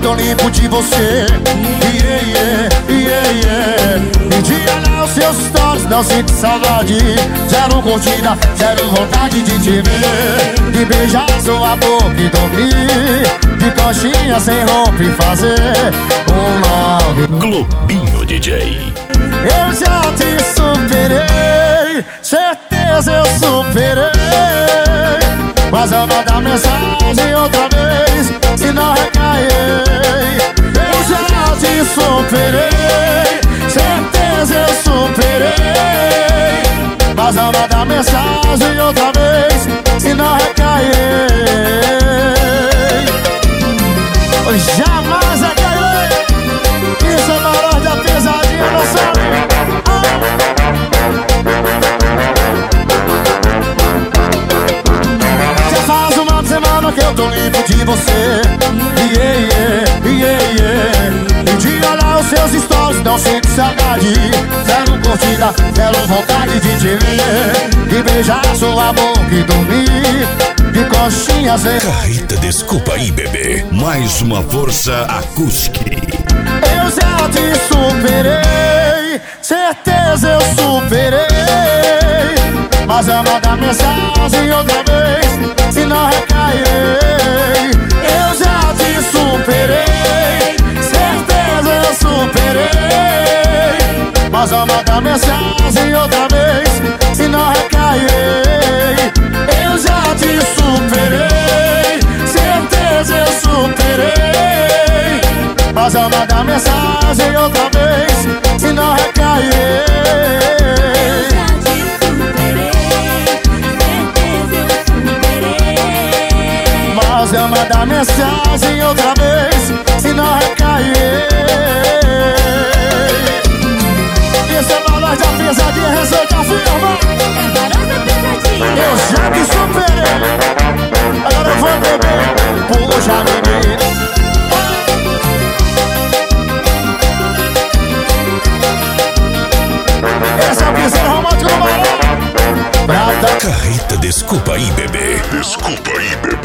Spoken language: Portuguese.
tô limpo de você. E de olhar os seus stories, não sinto saudade. Zero curtida, zero vontade de te ver. De beijar sua boca e dormir. De coxinha sem roupa e fazer love. Globinho DJ. Eu já te superei, certeza eu superei. Mas eu mandar mensagem outra vez, se não recair. Eu já te superei, certeza eu superei. Mas eu mandar mensagem outra vez, se não recair. Jamais recairei. Isso é maior da pesadinha, não sabe? Já faz uma semana que eu tô limpo de você. E de olhar os seus stories, não sinto saudade. Zero curtida, zero vontade de te ver. De beijar sua boca e dormir. De coxinha sem... Carrita, desculpa aí, bebê. Mais uma força acústica. Eu já te superei, certeza eu superei. Mas eu mandar mensagem outra vez, se não recairei. Eu já te superei, certeza eu superei. Mas eu mandar mensagem outra vez, se não recairei. Eu já te superei, certeza eu superei. Mas eu mandar mensagem outra vez, se não recairei. Mas eu mandar mensagem outra vez, se não recairei. Isso é valor da pesadinha, receita firma. Eu já te superei, agora eu vou beber. Puxa, menina. Esse é o piseiro romântico do Barão. Carrita, desculpa aí, bebê. Desculpa aí, bebê.